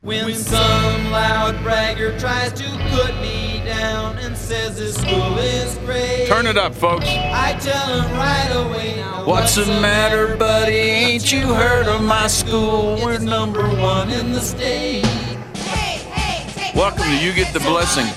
When some loud bragger tries to put me down and says this school is great, turn it up, folks. I tell him right away, now What's the matter, buddy? Ain't you heard of my school? We're number one in the state. Welcome to You Get the Blessing.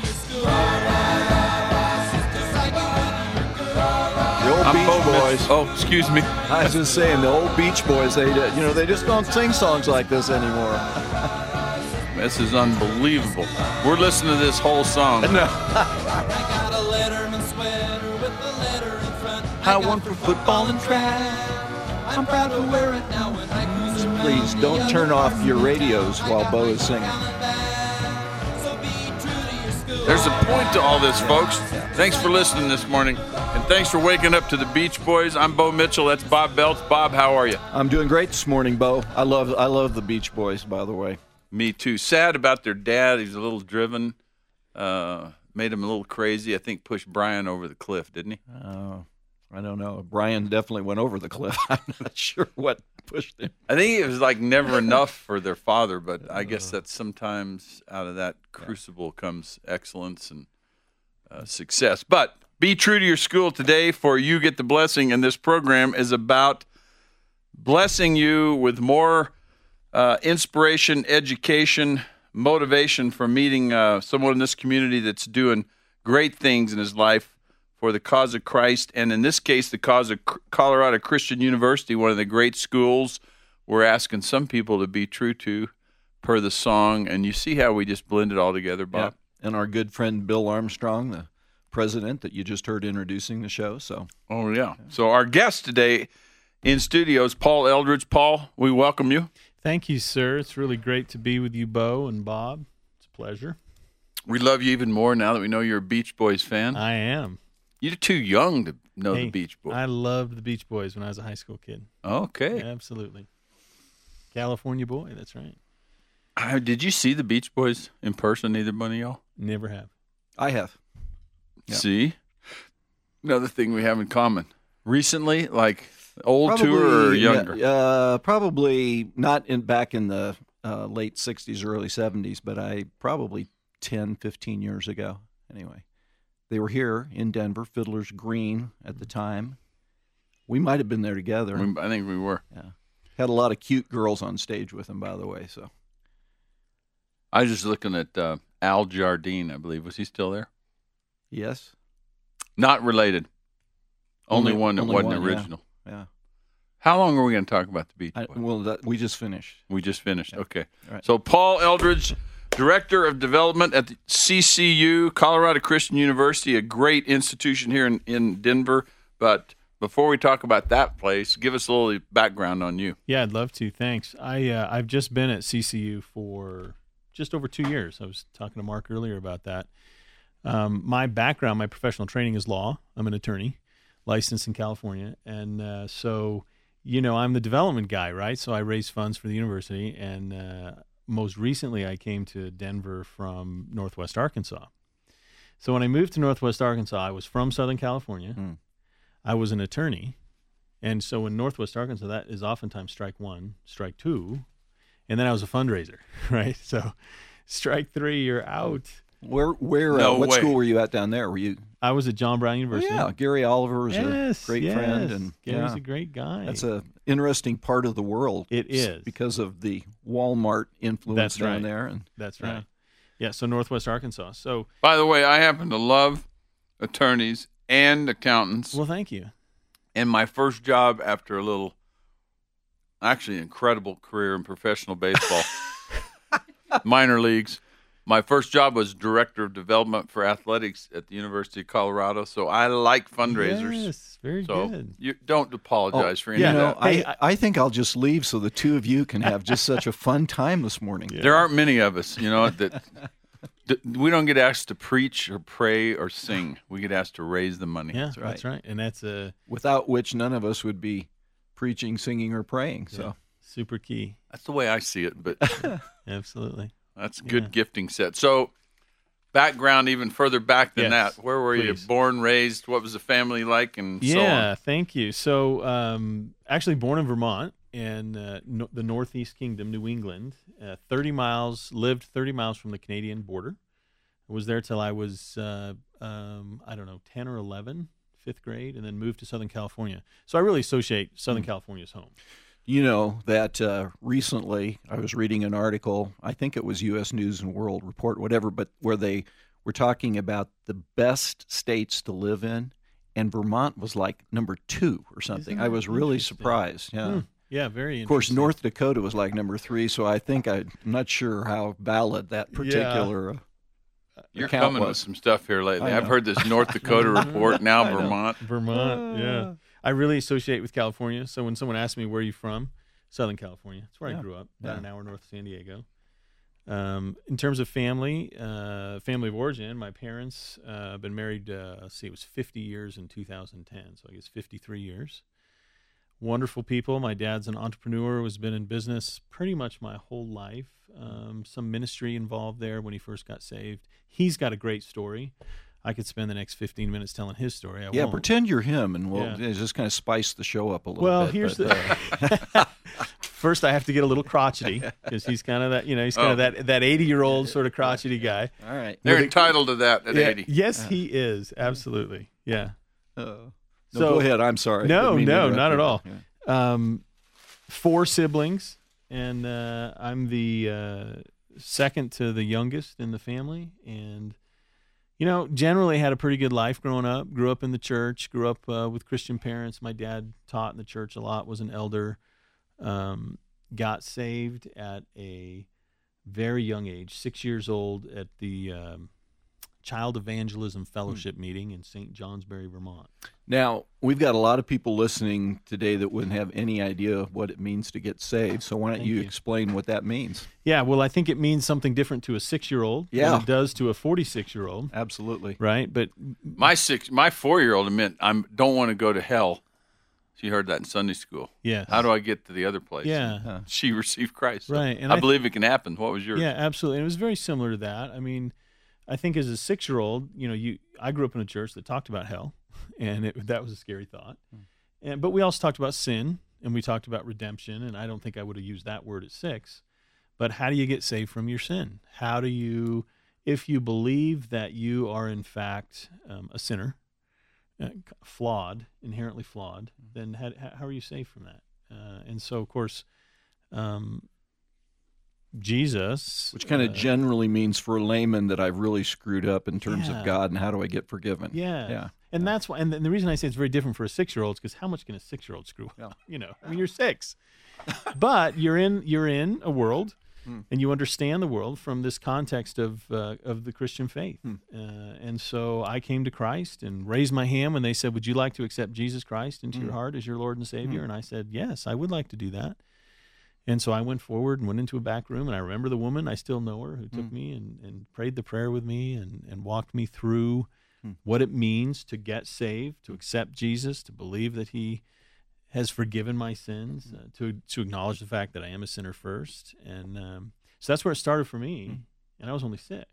The old Beach Boys. Oh, excuse me. I was just saying, the old Beach Boys, they just don't sing songs like this anymore. This is unbelievable. We're listening to this whole song. No. I got a Letterman sweater with a letter in front. I won for football and track. I'm proud to wear it now when I cruise around. Please don't turn off your radios while Bo is singing. There's a point to all this, folks. Thanks for listening this morning, and thanks for waking up to the Beach Boys. I'm Bo Mitchell. That's Bob Belts. Bob, how are you? I'm doing great this morning, Bo. I love the Beach Boys, by the way. Me too. Sad about their dad. He's a little driven. Made him a little crazy. I think pushed Brian over the cliff, didn't he? I don't know. Brian definitely went over the cliff. I'm not sure what pushed him. I think it was like never enough for their father, but I guess that sometimes out of that crucible comes excellence and success. But be true to your school today, for You Get the Blessing, and this program is about blessing you with more inspiration, education, motivation for meeting someone in this community that's doing great things in his life for the cause of Christ, and in this case, the cause of Colorado Christian University, one of the great schools we're asking some people to be true to per the song. And you see how we just blend it all together, Bob? Yeah. And our good friend Bill Armstrong, the president that you just heard introducing the show. Oh, yeah. So our guest today in studio is Paul Eldridge. Paul, we welcome you. Thank you, sir. It's really great to be with you, Bo and Bob. It's a pleasure. We love you even more now that we know you're a Beach Boys fan. I am. You're too young to know the Beach Boys. I loved the Beach Boys when I was a high school kid. Okay. Yeah, absolutely. California boy, that's right. Did you see the Beach Boys in person, either one of y'all? Never have. I have. Yeah. See? Another thing we have in common. Recently, like old tour or younger? Probably not back in the late 60s, early 70s, but probably 10, 15 years ago anyway. They were here in Denver, Fiddler's Green at the time. We might have been there together. I think we were. Yeah. Had a lot of cute girls on stage with them, by the way. So I was just looking at Al Jardine, I believe. Was he still there? Yes. Not related. Only one that wasn't original. Yeah. How long are we going to talk about the Beach Boys? We just finished. We just finished. Yeah. Okay. Right. So Paul Eldridge, Director of Development at the CCU, Colorado Christian University, a great institution here in Denver. But before we talk about that place, give us a little background on you. Yeah, I'd love to. Thanks. I've just been at CCU for just over 2 years. I was talking to Mark earlier about that. My background, my professional training is law. I'm an attorney, licensed in California. And so, I'm the development guy, right? So I raise funds for the university. And most recently, I came to Denver from Northwest Arkansas. So when I moved to Northwest Arkansas, I was from Southern California. I was an attorney. And so in Northwest Arkansas, that is oftentimes strike one, strike two. And then I was a fundraiser, right? So strike three, you're out. What school were you at down there? I was at John Brown University. Yeah, Gary Oliver is a great friend. And Gary's a great guy. That's an interesting part of the world. It is. Because of the Walmart influence down there. And That's right. Yeah, so Northwest Arkansas. So, by the way, I happen to love attorneys and accountants. Well, thank you. And my first job after a little, actually incredible career in professional baseball, minor leagues. My first job was Director of Development for Athletics at the University of Colorado, so I like fundraisers. Yes, very so good. You don't apologize for any of that. I think I'll just leave so the two of you can have just such a fun time this morning. Yeah. There aren't many of us, that we don't get asked to preach or pray or sing. We get asked to raise the money. Yeah, that's right. And that's without which none of us would be preaching, singing, or praying. So super key. That's the way I see it, but absolutely. That's a good gifting set. So background even further back than that. Where were you born, raised? What was the family like? And so on? Thank you. So actually born in Vermont and the Northeast Kingdom, New England, 30 miles, lived 30 miles from the Canadian border. I was there till I was, 10 or 11, fifth grade, and then moved to Southern California. So I really associate Southern California as home. You know that recently I was reading an article, I think it was U.S. News and World Report, whatever, but where they were talking about the best states to live in, and Vermont was like number 2 or something. Isn't I was that really interesting? surprised. Yeah. Yeah, very interesting. Of course, North Dakota was like number 3, so I think I'm not sure how valid that particular You're account coming with was. some stuff here lately. I I've know. heard this North Dakota report, now I know. Vermont. Vermont, yeah. I really associate with California. So when someone asks me, where are you from? Southern California. That's where I grew up, about an hour north of San Diego. In terms of family of origin, my parents have been married, it was 50 years in 2010, so I guess 53 years. Wonderful people. My dad's an entrepreneur, has been in business pretty much my whole life. Some ministry involved there when he first got saved. He's got a great story. I could spend the next 15 minutes telling his story. I won't. Pretend you're him, and we'll Yeah. just kind of spice the show up a little Well, bit. here's but, First, I have to get a little crotchety because he's kind of that, he's kind of that 80-year-old sort of crotchety guy. all right. They're entitled to that at 80. Yes, he is. Absolutely. Yeah. No, So- go ahead. I'm sorry. No, Didn't mean to no, interrupt not you. at all. Yeah. 4 siblings, and I'm the second to the youngest in the family. And, generally had a pretty good life growing up. Grew up in the church, grew up with Christian parents. My dad taught in the church a lot, was an elder. Got saved at a very young age, 6 years old, at the Child Evangelism Fellowship meeting in St. Johnsbury, Vermont. Now, we've got a lot of people listening today that wouldn't have any idea what it means to get saved. So why don't Thank you you. explain what that means? Yeah, well, I think it means something different to a 6-year-old Yeah. than it does to a 46-year-old, Absolutely. right? But My 4-year-old admit I don't want to go to hell. She heard that in Sunday school. yes. How do I get to the other place? Yeah, She received Christ. So Right, and I I- believe it can happen. What was yours? yeah, absolutely. And it was very similar to that. I mean, I think as a 6-year-old, I grew up in a church that talked about hell, and that was a scary thought. But we also talked about sin, and we talked about redemption, and I don't think I would have used that word at 6. But how do you get saved from your sin? How do you, if you believe that you are in fact a sinner, flawed, inherently flawed, then how are you saved from that? And so, of course, Jesus, Which kind of generally means for a layman that I've really screwed up in terms Yeah. of God and how do I get forgiven? yeah, Yeah. and that's why. And the reason I say it's very different for a 6-year-old is because how much can a 6-year-old screw up? I mean, you're 6, but you're in a world, and you understand the world from this context of the Christian faith. And so I came to Christ and raised my hand when they said, "Would you like to accept Jesus Christ into your heart as your Lord and Savior?" And I said, "Yes, I would like to do that." And so I went forward and went into a back room, and I remember the woman, I still know her, who took me and prayed the prayer with me and walked me through what it means to get saved, to accept Jesus, to believe that he has forgiven my sins, to acknowledge the fact that I am a sinner first. And so that's where it started for me, and I was only 6.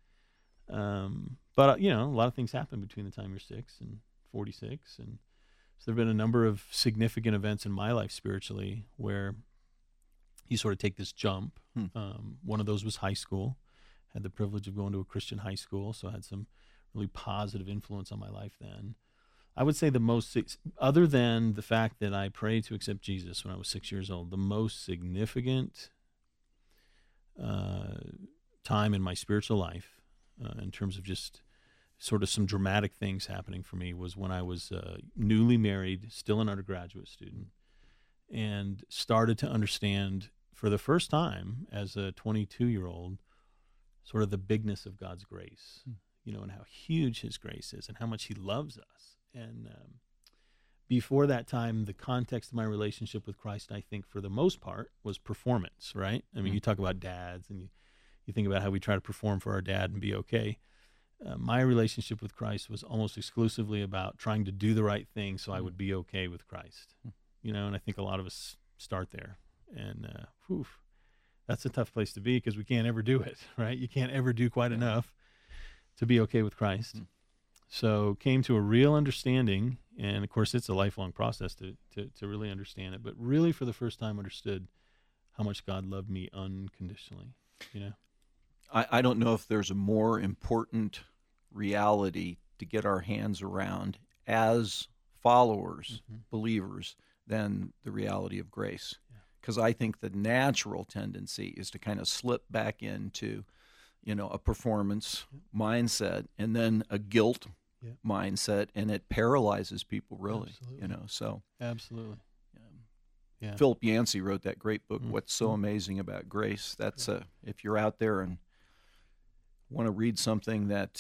But, a lot of things happen between the time you're 6 and 46. And so there have been a number of significant events in my life spiritually where you sort of take this jump. One of those was high school. Had the privilege of going to a Christian high school, so I had some really positive influence on my life then. I would say other than the fact that I prayed to accept Jesus when I was 6 years old, the most significant time in my spiritual life, in terms of just sort of some dramatic things happening for me, was when I was newly married, still an undergraduate student, and started to understand for the first time as a 22-year-old sort of the bigness of God's grace, and how huge his grace is and how much he loves us. And before that time, the context of my relationship with Christ, I think for the most part, was performance, right? I mean, you talk about dads and you think about how we try to perform for our dad and be okay. My relationship with Christ was almost exclusively about trying to do the right thing so I would be okay with Christ. And I think a lot of us start there. And that's a tough place to be because we can't ever do it, right? You can't ever do quite enough to be okay with Christ. So came to a real understanding, and of course it's a lifelong process to really understand it, but really for the first time understood how much God loved me unconditionally, you know. I don't know if there's a more important reality to get our hands around as followers, believers, than the reality of grace. Because I think the natural tendency is to kind of slip back into, a performance mindset and then a guilt mindset, and it paralyzes people really. Absolutely. So Absolutely. Yeah. Philip Yancey wrote that great book, What's So Amazing About Grace. That's if you're out there and want to read something that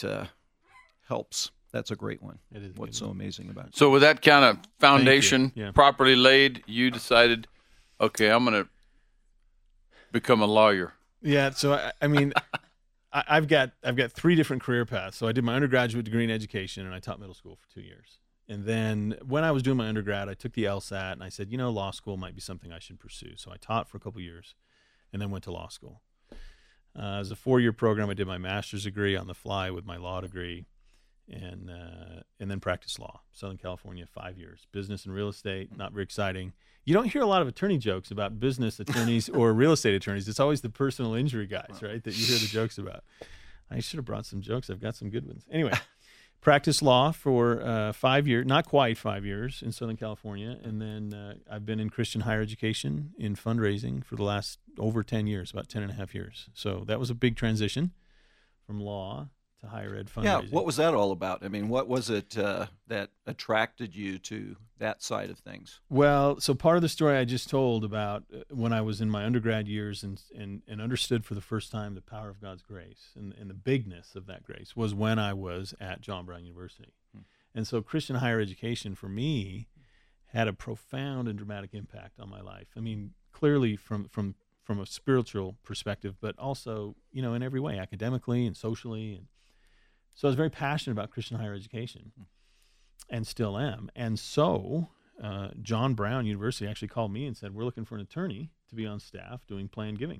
helps, that's a great one. It is. What's So Amazing About Grace. So with that kind of foundation Yeah. properly laid, you decided, okay, I'm going to become a lawyer. Yeah. So I mean, I've got 3 different career paths. So I did my undergraduate degree in education, and I taught middle school for 2 years. And then when I was doing my undergrad, I took the LSAT, and I said, law school might be something I should pursue. So I taught for a couple years, and then went to law school. It was a 4-year program. I did my master's degree on the fly with my law degree, and then practiced law. Southern California, 5 years. Business and real estate, not very exciting. You don't hear a lot of attorney jokes about business attorneys or real estate attorneys. It's always the personal injury guys, right, that you hear the jokes about. I should have brought some jokes. I've got some good ones. Anyway, practiced law for 5 years, not quite 5 years, in Southern California. And then I've been in Christian higher education in fundraising for the last over 10 years, about 10 and a half years. So that was a big transition from law to higher ed fundraising. Yeah, what was that all about? I mean, what was it that attracted you to that side of things? Well, so part of the story I just told about when I was in my undergrad years and understood for the first time the power of God's grace and the bigness of that grace was when I was at John Brown University. And so Christian higher education for me had a profound and dramatic impact on my life. I mean, clearly from a spiritual perspective, but also, in every way, academically and socially. And so I was very passionate about Christian higher education and still am. And so John Brown University actually called me and said, we're looking for an attorney to be on staff doing planned giving.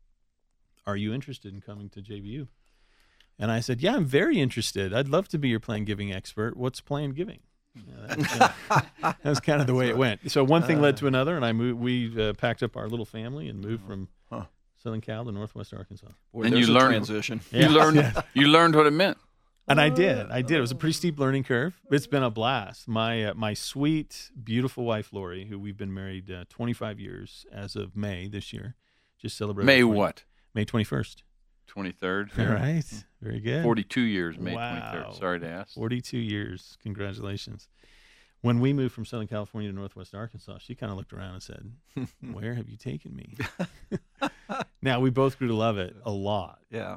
Are you interested in coming to JBU? And I said, yeah, I'm very interested. I'd love to be your planned giving expert. What's planned giving? That was kind of the way it went. So one thing led to another, and we packed up our little family and moved from Southern Cal to Northwest Arkansas. Boy, And there's you a learned- transition. You learned what it meant. And I did. It was a pretty steep learning curve. It's been a blast. My sweet, beautiful wife, Lori, who we've been married 25 years as of May this year, just celebrated. May what? May 21st. 23rd. All right. Very good. 42 years, May Wow. 23rd. Sorry to ask. 42 years. Congratulations. When we moved from Southern California to Northwest Arkansas, she kind of looked around and said, where have you taken me? Now, we both grew to love it a lot. Yeah.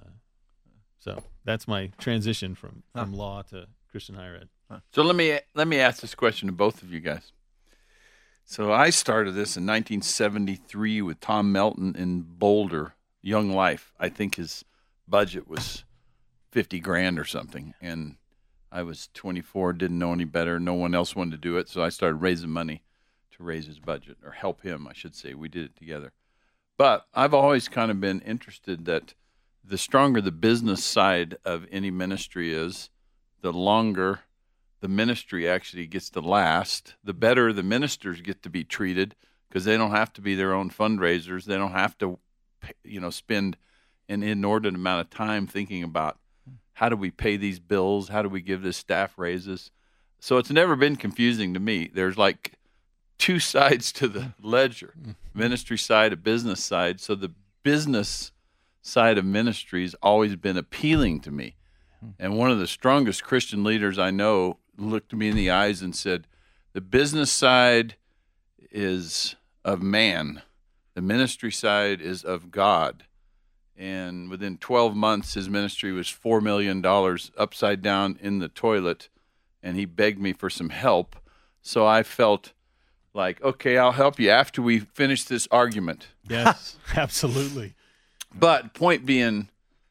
So that's my transition from law to Christian higher ed. So let me ask this question to both of you guys. So I started this in 1973 with Tom Melton in Boulder, Young Life. I think his budget was $50,000 or something, and I was 24, didn't know any better. No one else wanted to do it, so I started raising money to raise his budget, or help him, I should say. We did it together. But I've always kind of been interested that the stronger the business side of any ministry is, the longer the ministry actually gets to last, the better the ministers get to be treated, because they don't have to be their own fundraisers. They don't have to, spend an inordinate amount of time thinking about how do we pay these bills, how do we give this staff raises. So it's never been confusing to me. There's like 2 sides to the ledger, ministry side, a business side. So the business side of ministry has always been appealing to me. And one of the strongest Christian leaders I know looked me in the eyes and said, the business side is of man. The ministry side is of God. And within 12 months, his ministry was $4 million upside down in the toilet, and he begged me for some help. So I felt like, okay, I'll help you after we finish this argument. Yes, absolutely. But point being,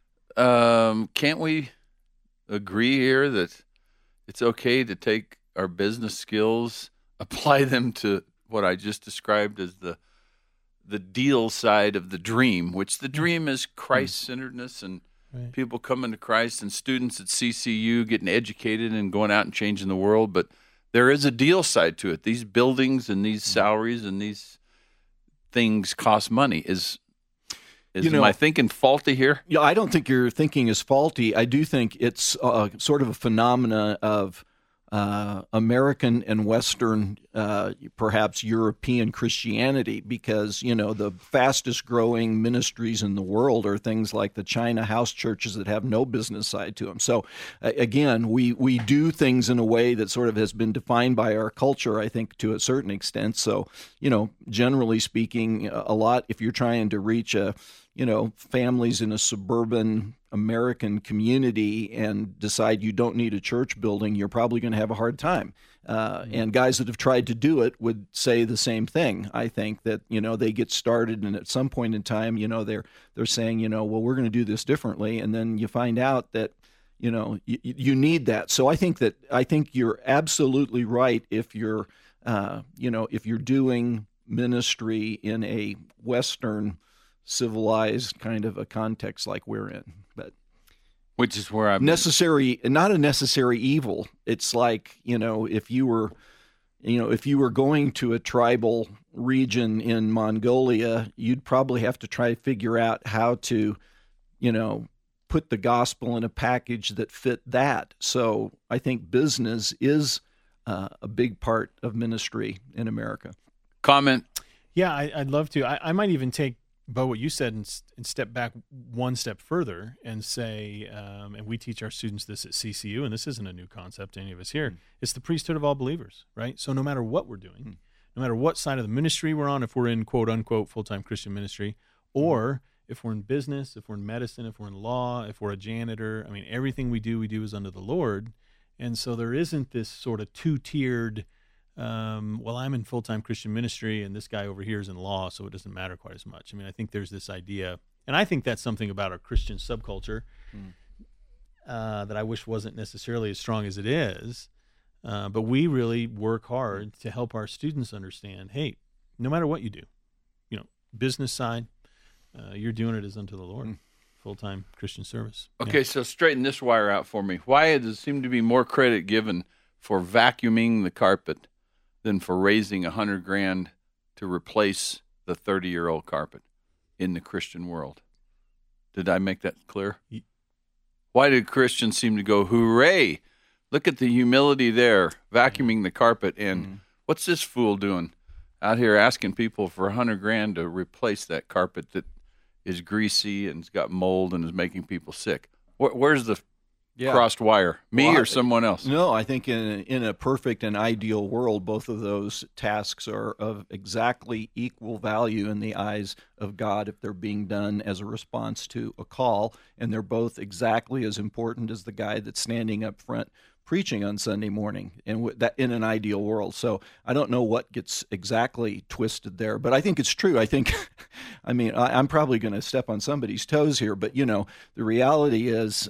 can't we agree here that it's okay to take our business skills, apply them to what I just described as the deal side of the dream, which the dream is Christ-centeredness and Right. people coming to Christ and students at CCU getting educated and going out and changing the world. But there is a deal side to it. These buildings and these salaries and these things cost money. Am I thinking faulty here? Yeah, I don't think your thinking is faulty. I do think it's sort of a phenomena of American and Western, perhaps European Christianity, because, the fastest growing ministries in the world are things like the China house churches that have no business side to them. So again, we do things in a way that sort of has been defined by our culture, I think, to a certain extent. So, generally speaking, a lot, if you're trying to reach families in a suburban American community and decide you don't need a church building, you're probably going to have a hard time. And guys that have tried to do it would say the same thing. I think that, they get started and at some point in time, they're saying, well, we're going to do this differently. And then you find out that, you need that. So I think you're absolutely right if you're, if you're doing ministry in a Western civilized kind of a context like we're in, but which is where I'm necessary, not a necessary evil. It's like, if you were going to a tribal region in Mongolia, you'd probably have to try to figure out how to, put the gospel in a package that fit that. So I think business is a big part of ministry in America. Comment. Yeah, I'd love to. I might even take, Bo, what you said and step back one step further and say, and we teach our students this at CCU, and this isn't a new concept to any of us here, it's the priesthood of all believers, right? So no matter what we're doing, no matter what side of the ministry we're on, if we're in quote-unquote full-time Christian ministry, or if we're in business, if we're in medicine, if we're in law, if we're a janitor, everything we do is unto the Lord. And so there isn't this sort of two-tiered, well, I'm in full-time Christian ministry and this guy over here is in law, so it doesn't matter quite as much. I think there's this idea, and I think that's something about our Christian subculture that I wish wasn't necessarily as strong as it is, but we really work hard to help our students understand, hey, no matter what you do, business side, you're doing it as unto the Lord. Full-time Christian service. Okay, so straighten this wire out for me. Why does it seem to be more credit given for vacuuming the carpet than for raising $100,000 to replace the 30-year-old carpet in the Christian world? Did I make that clear? Why did Christians seem to go, hooray, look at the humility there, vacuuming the carpet, and what's this fool doing out here asking people for $100,000 to replace that carpet that is greasy and has got mold and is making people sick? Where's the crossed wire? Me or someone else? No, I think in a perfect and ideal world, both of those tasks are of exactly equal value in the eyes of God if they're being done as a response to a call, and they're both exactly as important as the guy that's standing up front preaching on Sunday morning, and that in an ideal world. So I don't know what gets exactly twisted there, but I think it's true. I think, I'm probably going to step on somebody's toes here, but the reality is,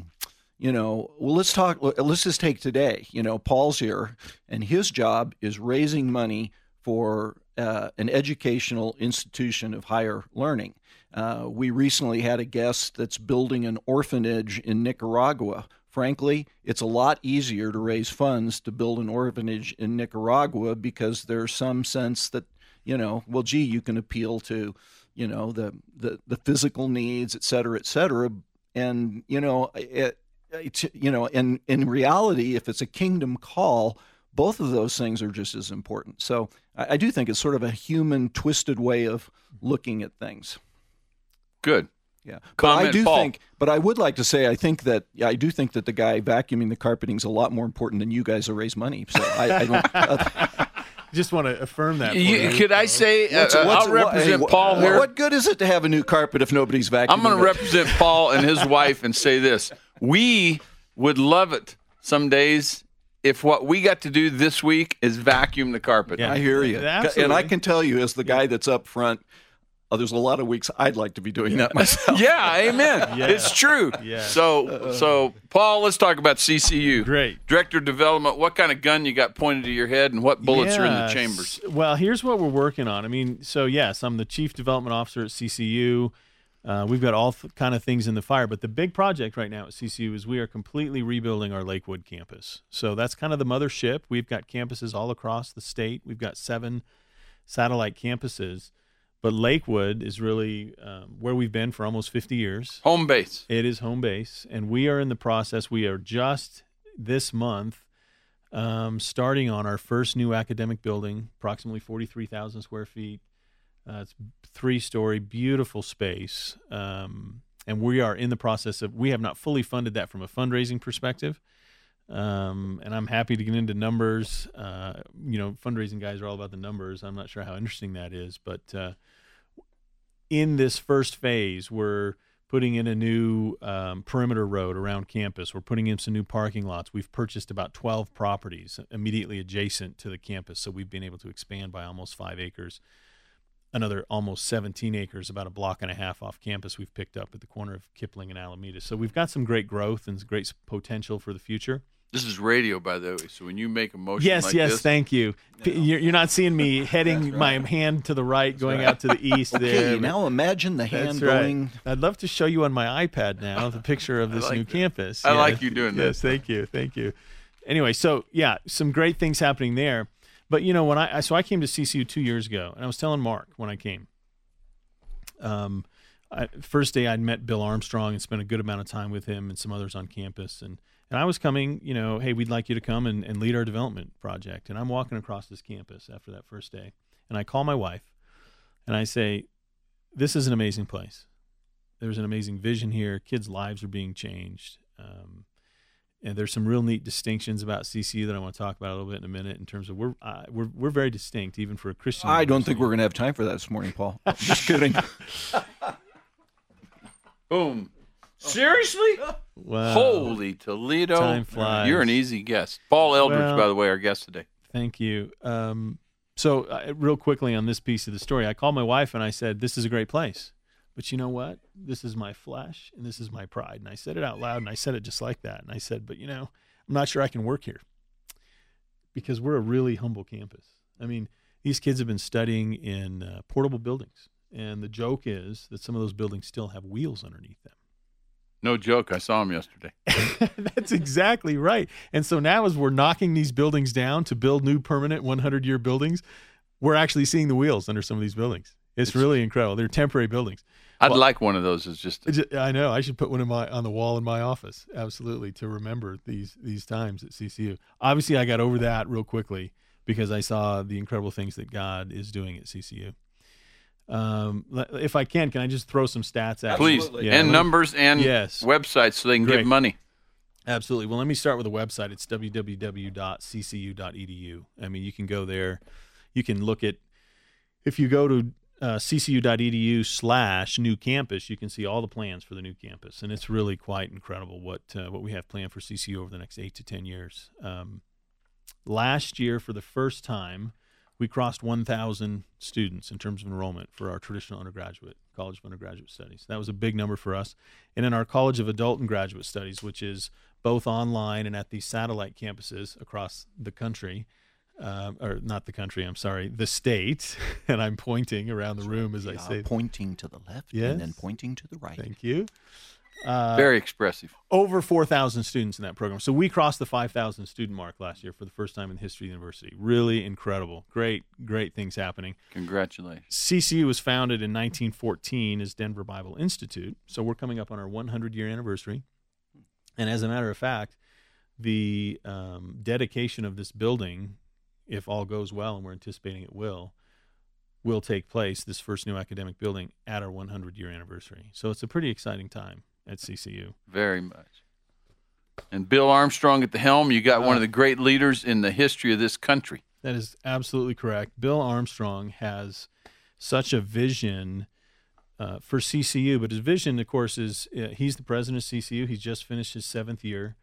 let's just take today. Paul's here, and his job is raising money for an educational institution of higher learning. We recently had a guest that's building an orphanage in Nicaragua. Frankly, it's a lot easier to raise funds to build an orphanage in Nicaragua because there's some sense that, you can appeal to, the physical needs, et cetera, and, and in reality, if it's a kingdom call, both of those things are just as important. So I do think it's sort of a human, twisted way of looking at things. Good. Yeah, but Comment, I do Paul. think. But I would like to say, I do think that the guy vacuuming the carpeting is a lot more important than you guys to raise money. So I don't. Just want to affirm that. Could I say, I'll represent Paul here. What good is it to have a new carpet if nobody's vacuuming? I'm going to it? represent Paul and his wife and say this. We would love it some days if what we got to do this week is vacuum the carpet. I hear you. Absolutely. And I can tell you, as the guy that's up front, there's a lot of weeks I'd like to be doing that myself. Yeah, amen. Yeah. It's true. Yeah. So, Paul, let's talk about CCU. Great. Director of Development, what kind of gun you got pointed to your head and what bullets are in the chambers? Well, here's what we're working on. I'm the Chief Development Officer at CCU. We've got all kind of things in the fire, but the big project right now at CCU is we are completely rebuilding our Lakewood campus. So that's kind of the mothership. We've got campuses all across the state. We've got 7 satellite campuses, but Lakewood is really where we've been for almost 50 years. Home base. It is home base, and we are in the process. We are just this month starting on our first new academic building, approximately 43,000 square feet. It's 3-story, beautiful space, and we are in the process of. We have not fully funded that from a fundraising perspective, and I'm happy to get into numbers. Fundraising guys are all about the numbers. I'm not sure how interesting that is, but in this first phase, we're putting in a new perimeter road around campus. We're putting in some new parking lots. We've purchased about 12 properties immediately adjacent to the campus, so we've been able to expand by almost 5 acres. Another almost 17 acres, about a block and a half off campus, we've picked up at the corner of Kipling and Alameda. So we've got some great growth and great potential for the future. This is radio, by the way, so when you make a motion yes, thank you. No. You're not seeing me heading my hand to the right, going out to the east there. Okay, now imagine the hand going. I'd love to show you on my iPad now the picture of this new campus. I like you doing that. Yes, thank you. Anyway, so yeah, some great things happening there. But when I came to CCU 2 years ago, and I was telling Mark when I came. First day I'd met Bill Armstrong and spent a good amount of time with him and some others on campus, and I was coming. Hey, we'd like you to come and lead our development project. And I'm walking across this campus after that first day, and I call my wife, and I say, "This is an amazing place. There's an amazing vision here. Kids' lives are being changed." And there's some real neat distinctions about CCU that I want to talk about a little bit in a minute. In terms of we're very distinct, even for a Christian. I don't think we're going to have time for that this morning, Paul. Just kidding. Boom. Seriously? Wow. Holy Toledo! Time flies. You're an easy guest. Paul Eldridge, by the way, our guest today. Thank you. So real quickly on this piece of the story, I called my wife and I said, "This is a great place. But you know what? This is my flesh and this is my pride." And I said it out loud, and I said it just like that. And I said, "But I'm not sure I can work here because we're a really humble campus. I mean, these kids have been studying in portable buildings. And the joke is that some of those buildings still have wheels underneath them." No joke. I saw them yesterday. That's exactly right. And so now as we're knocking these buildings down to build new permanent 100-year buildings, we're actually seeing the wheels under some of these buildings. It's really incredible. They're temporary buildings. I'd like one of those. I know. I should put one on the wall in my office, absolutely, to remember these times at CCU. Obviously, I got over that real quickly because I saw the incredible things that God is doing at CCU. If I can I just throw some stats at you? Please, and numbers and websites so they can give money. Absolutely. Well, let me start with a website. It's www.ccu.edu. I mean, you can go there. You can look at, if you go to ccu.edu/new campus, you can see all the plans for the new campus, and it's really quite incredible what we have planned for CCU over the next 8 to 10 years. Last year, for the first time, we crossed 1,000 students in terms of enrollment for our traditional undergraduate, College of Undergraduate Studies. That was a big number for us. And in our College of Adult and Graduate Studies, which is both online and at these satellite campuses across the country, or not the country, I'm sorry, the state, and I'm pointing around the room as I say. Pointing to the left and then pointing to the right. Thank you. Very expressive. Over 4,000 students in that program. So we crossed the 5,000 student mark last year for the first time in the history of the university. Really incredible. Great things happening. Congratulations. CCU was founded in 1914 as Denver Bible Institute. So we're coming up on our 100-year anniversary. And as a matter of fact, the dedication of this building, if all goes well, and we're anticipating it will take place, this first new academic building, at our 100-year anniversary. So it's a pretty exciting time at CCU. Very much. And Bill Armstrong at the helm, you got one of the great leaders in the history of this country. That is absolutely correct. Bill Armstrong has such a vision for CCU, but his vision, of course, is he's the president of CCU. He's just finished his 7th year.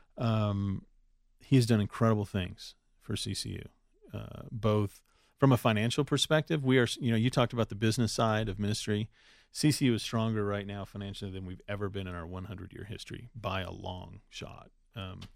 He has done incredible things for CCU, both from a financial perspective. We are, you talked about the business side of ministry. CCU is stronger right now financially than we've ever been in our 100-year history by a long shot.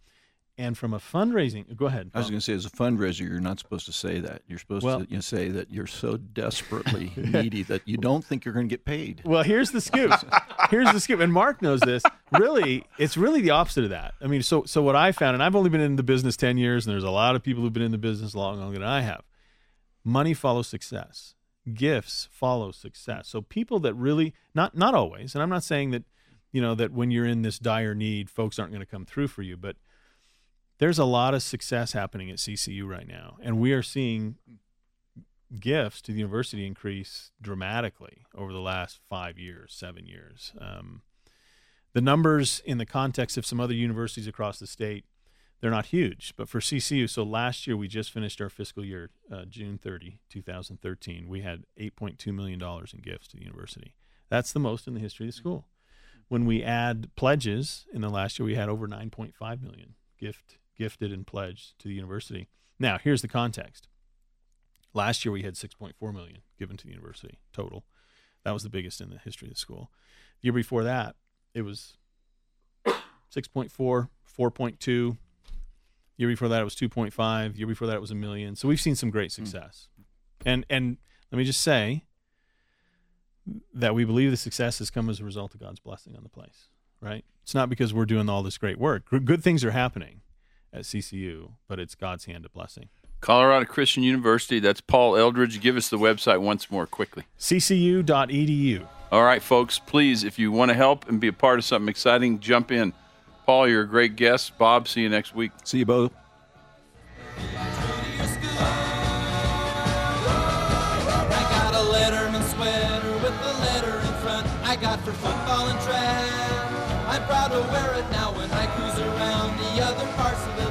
And from a fundraising, go ahead. I was going to say, as a fundraiser, you're not supposed to say that. You're supposed to say that you're so desperately needy that you don't think you're going to get paid. Well, here's the scoop. And Mark knows this. Really, it's really the opposite of that. I mean, so what I found, and I've only been in the business 10 years, and there's a lot of people who've been in the business longer than I have. Money follows success. Gifts follow success. So people that really, not always, and I'm not saying that, that when you're in this dire need, folks aren't going to come through for you, but there's a lot of success happening at CCU right now, and we are seeing gifts to the university increase dramatically over the last 5 years, 7 years. The numbers in the context of some other universities across the state, they're not huge, but for CCU, so last year we just finished our fiscal year, June 30, 2013. We had $8.2 million in gifts to the university. That's the most in the history of the school. When we add pledges in the last year, we had over $9.5 million gifted and pledged to the university. Now, here's the context. Last year we had $6.4 million given to the university total. That was the biggest in the history of the school. The year before that, it was 6.4, 4.2. Year before that, it was 2.5. Year before that, it was $1 million. So we've seen some great success. And let me just say that we believe the success has come as a result of God's blessing on the place, right? It's not because we're doing all this great work. Good things are happening at CCU, but it's God's hand of blessing. Colorado Christian University, that's Paul Eldridge. Give us the website once more quickly. ccu.edu. All right, folks, please, if you want to help and be a part of something exciting, jump in. Paul, you're a great guest. Bob, see you next week. See you both. I got a Letterman sweater with the letter in front. I got for football and track. I'm proud to wear it now when I cruise around the other parts of the